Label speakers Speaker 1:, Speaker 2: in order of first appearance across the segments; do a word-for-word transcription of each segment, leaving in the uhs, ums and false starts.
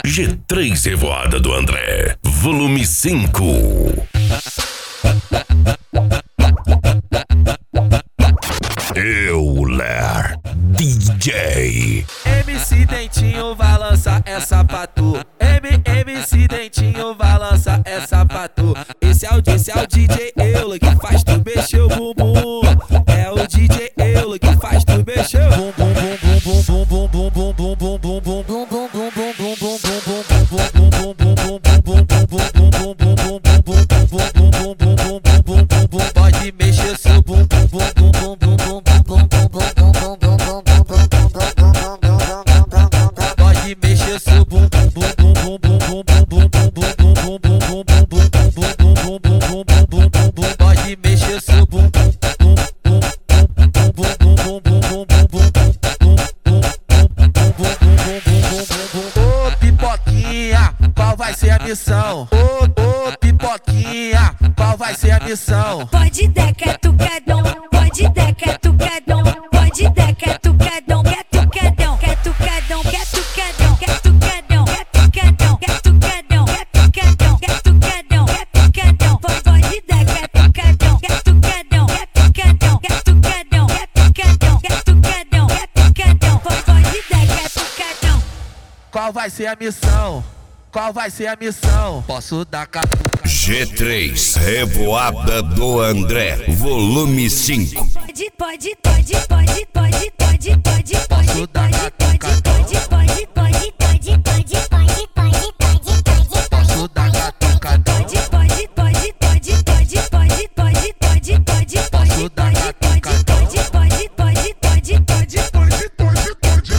Speaker 1: G três Revoada do André, volume cinco. Euler D J.
Speaker 2: M C Dentinho vai lançar essa patu. M MC Dentinho vai lançar essa patu. Esse é o, esse é o D J Euler que faz tu mexer o bumbum. É o D J Euler que faz tu mexer o bumbum. Pode mexer seu bumbum. Pode mexer seu bumbum. Pode mexer seu bumbum. Ô pipoquinha, qual vai ser a missão? Ô, ô pipoquinha, qual vai ser a missão?
Speaker 3: Pode dar catucadão, pode dar catucadão, pode dar catucadão, catucadão, catucadão, catucadão, catucadão, catucadão, catucadão, catucadão, catucadão, catucadão, pode dar catucadão, catucadão, catucadão, catucadão, catucadão, catucadão, catucadão, pode dar catucadão.
Speaker 2: Qual vai ser a missão? Qual vai ser a missão? Posso dar catucadão.
Speaker 1: G três Revoada do André, volume cinco.
Speaker 3: Pode, pode, pode, pode, pode, pode, pode, pode, pode, pode, pode, pode, pode, pode, pode, pode, pode, pode,
Speaker 2: Posso dar catucadão.
Speaker 3: pode, pode, pode, pode, pode, pode, pode, pode, pode,
Speaker 2: Posso dar
Speaker 3: pode,
Speaker 2: catucadão.
Speaker 3: pode, pode, pode, pode, pode, pode, pode,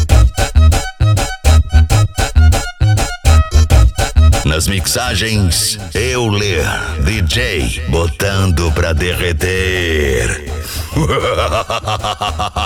Speaker 1: Nas mixagens, Euler D J, botando pra derreter.